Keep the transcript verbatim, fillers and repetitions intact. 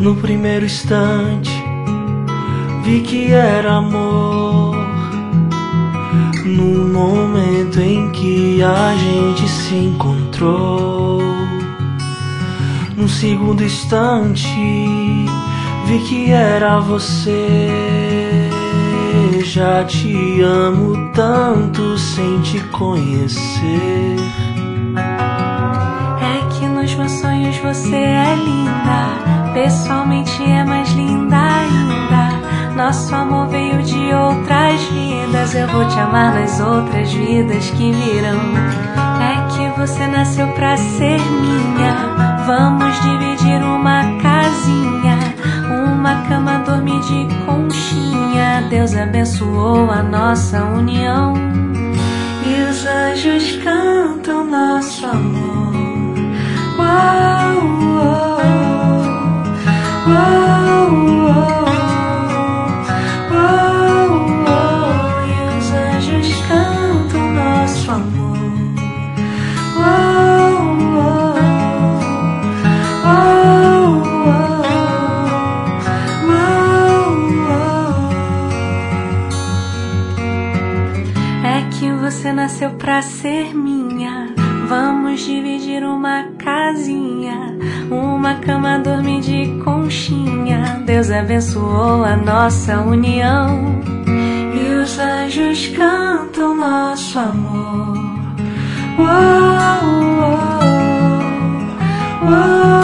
No primeiro instante vi que era amor. No momento em que a gente se encontrou, no segundo instante vi que era você. Já te amo tanto sem te conhecer. É que nos meus sonhos você é linda, pessoalmente é mais linda ainda. Nosso amor veio de outras vidas, eu vou te amar nas outras vidas que virão. É que você nasceu pra ser minha, vamos dividir uma casinha, uma cama, dormir de conchinha. Deus abençoou a nossa união e os anjos cantam nosso amor. Uau, uau, uau, uau. Você nasceu pra ser minha, vamos dividir uma casinha, uma cama, dormir de conchinha. Deus abençoou a nossa união e os anjos cantam nosso amor. Uau, uau, uau.